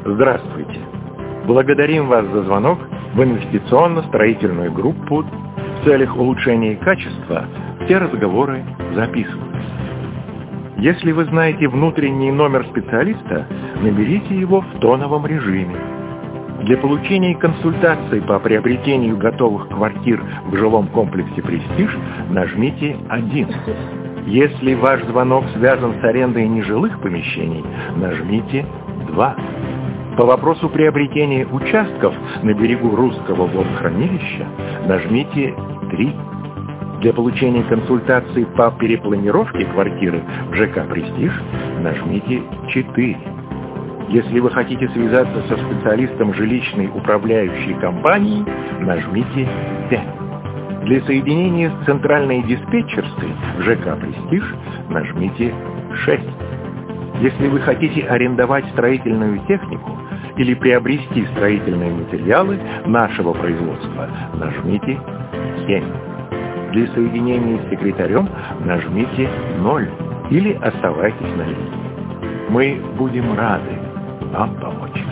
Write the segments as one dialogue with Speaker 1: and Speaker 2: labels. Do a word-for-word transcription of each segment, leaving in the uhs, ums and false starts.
Speaker 1: Здравствуйте! Благодарим вас за звонок в инвестиционно-строительную группу. В целях улучшения качества все разговоры записываются. Если вы знаете внутренний номер специалиста, наберите его в тоновом режиме. Для получения консультаций по приобретению готовых квартир в жилом комплексе «Престиж» нажмите один. Если ваш звонок связан с арендой нежилых помещений, нажмите два. По вопросу приобретения участков на берегу Русского водохранилища нажмите три. Для получения консультаций по перепланировке квартиры в ЖК «Престиж» нажмите четыре. Если вы хотите связаться со специалистом жилищной управляющей компании, нажмите пять. Для соединения с центральной диспетчерской в ЖК «Престиж» нажмите шесть. Если вы хотите арендовать строительную технику или приобрести строительные материалы нашего производства, нажмите семь. Для соединения с секретарем нажмите ноль или оставайтесь на линии. Мы будем рады вам помочь.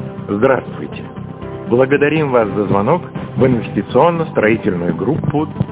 Speaker 1: Здравствуйте! Благодарим вас за звонок в инвестиционно-строительную группу